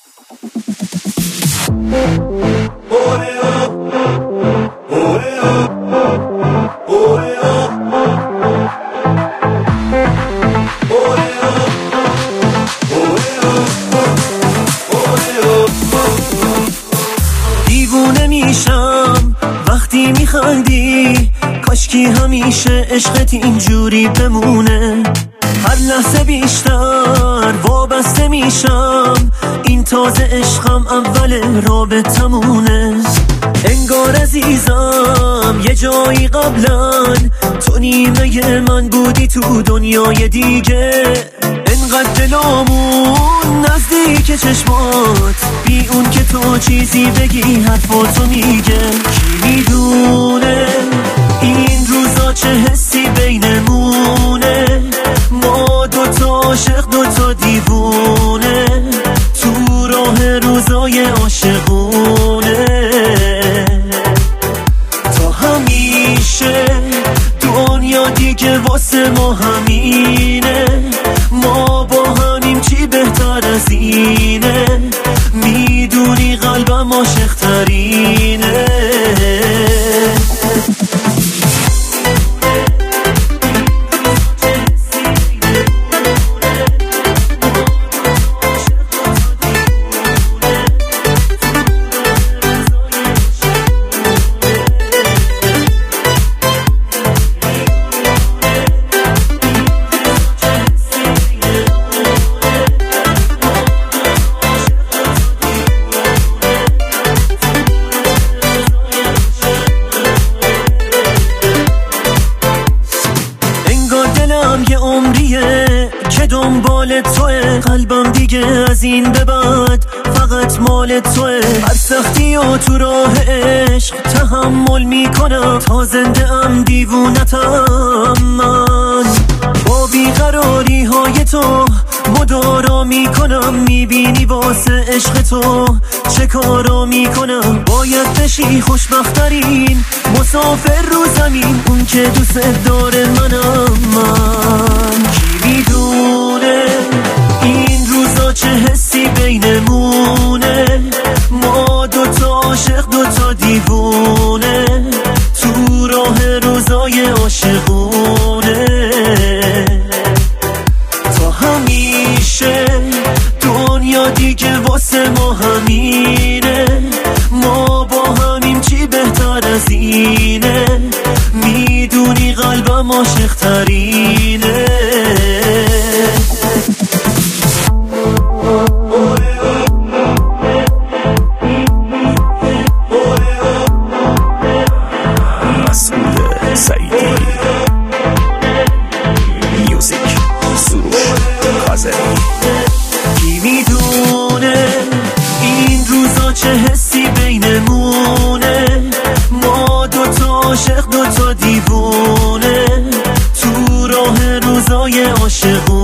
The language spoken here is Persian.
دیوونه میشم وقتی میخندی، کاشکی همیشه عشقت اینجوری بمونه. هر لحظه بیشتر وابسته میشم، این تازه عشقم اول رابطمونه. انگار عزیزم یه جایی قبلا تو نیمه من بودی تو دنیای دیگه. انقدر دلامون نزدیک چشمات، بی اون که تو چیزی بگی حرفاتو میگه. کی میدونه این روزا چه حسی بینمونه، ما دوتا عاشق دوتا دیوونه، تو راه روزای عاشقونه. تا همیشه دنیا دیگه واسه ما همینه، ما با همیم چی بهتر از اینه، میدونی قلبم عاشق ترینه. یه عمریه که دنبال توه، قلبم دیگه از این به بعد فقط مال توه. هر سختی و تو راه عشق تحمل میکنم، تا زنده ام دیوونتم من. با بیقراری های تو مدارا میکنم، میبینی واسه عشق تو چه کارا میکنم. باید بشی خوشبخترین مسافر رو زمین، اون که دوست داره منم من. کی میدونه این روزا چه حسی بینمونه، ما دوتا عاشق دوتا دیوونه، تو راه روزای عاشقونه. تا همیشه دنیا دیگه واسه ما همینه، ما با همیم چی بهتر از اینه، میدونی قلبم عاشق ترینه. کی میدونه این روزا چه حسی بینمونه، ما دوتا عاشق دوتا دیوونه، تو راه روزای عاشقونه.